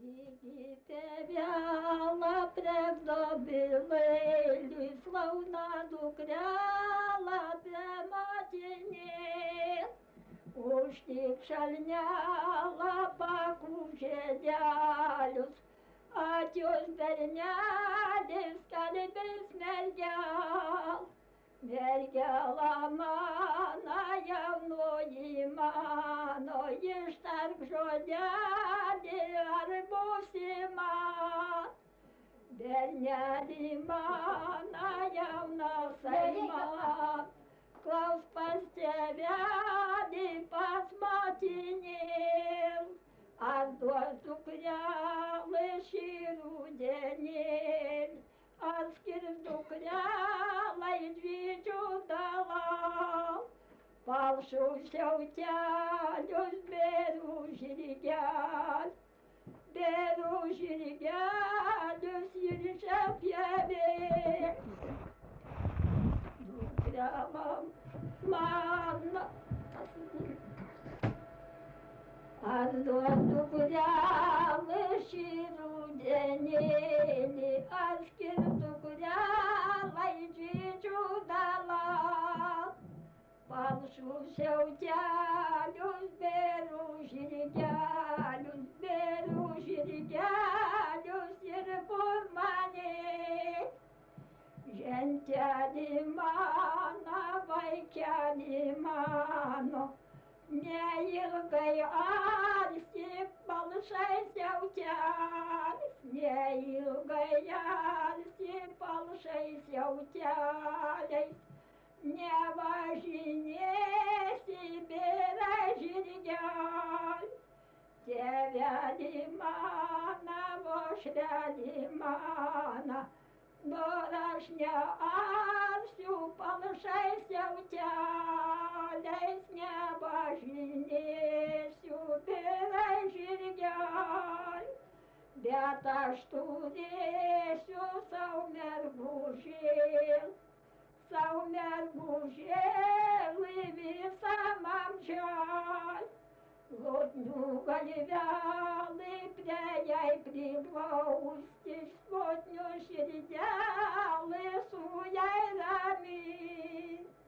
Діти вяла превдобили, славна дукряла матіні, ушті пшальняла пакуже дялюс, а тюз берняли скальби смердял. Mergela mana явної маної штарк жодяді арбусіма. Берняді мана явна сайма, клаус пастевяді пасматінів, а дозу кряли ширу денів. Аскер кряла и двичу дала, палшуся утялюсь, беру жиргялюсь, юриша пьяве. Дукряла манна, Ардозу куряли ширу денели, аскерту куряла и двичу дала. Палшуся утялюсь, беру жиргялюсь, ерпурмане. Жентяди мана, вайкяди мано, не илгай арси, полшайся утялись, не илгай арси, полшайся утялись, не важине себе рожиргяль. Тебя лимана, вошля лимана, Дорошня арсю, полшайся утялясь, небожине сюбирай жиргяль. Бята штуресю саумергужел, и висамам жаль. Лотню галивяли, пряяй приглаустись, лотню щердяли, суяй рами.